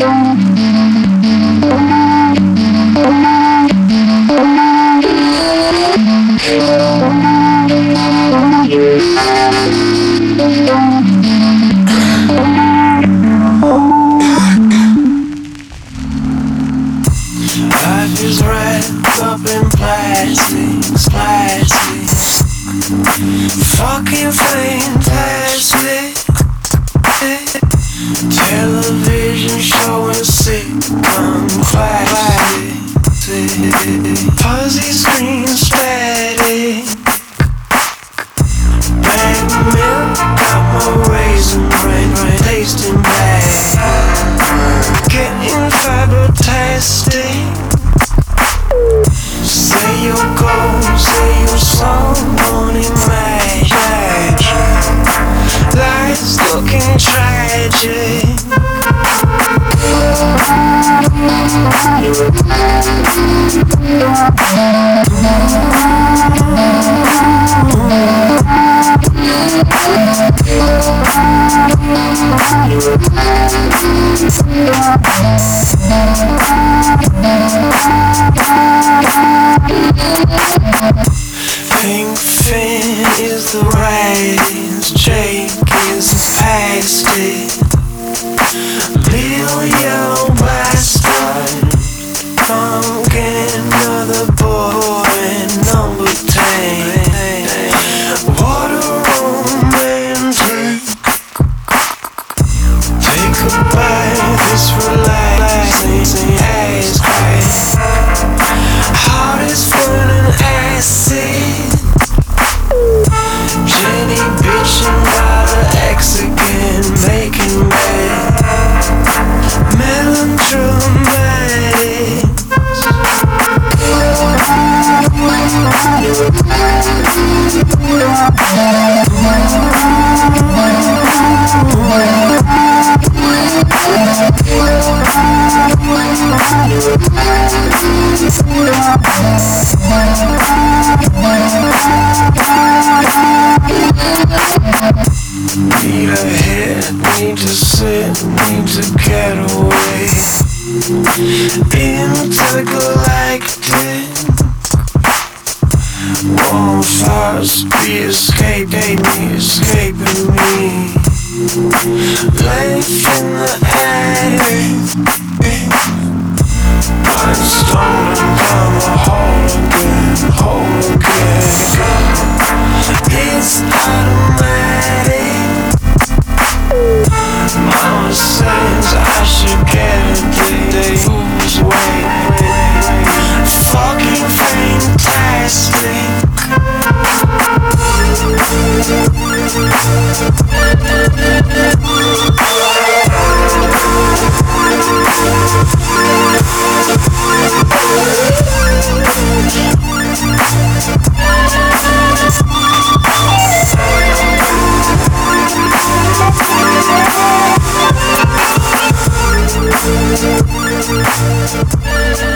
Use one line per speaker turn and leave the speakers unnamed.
Life is wrapped up in plastics, plastics. Fucking fantastic. Television showing sitcom classic. Fuzzy screen static. Bang milk, got my raisin brain, tasting bad. Getting fiber-tastic. Say your goals, say your song, don't imagine. Life's looking tragic. Pink fin is the race, Jake is past it. Little yellow bastard, come get another boy, number 10. What a romantic. Take a bite, this relaxing ass crack. Heart is full of acid. Jenny bitchin' about her ex again, making bad. Melodramatic. Need a hit, need to sit, need to get away intergalactic. Won't fast be escaping me. Life in the attic. I'm stumbling down the hole again. It's automatic. Mama says I should get a day who's waiting. Fucking fantastic. Thank you.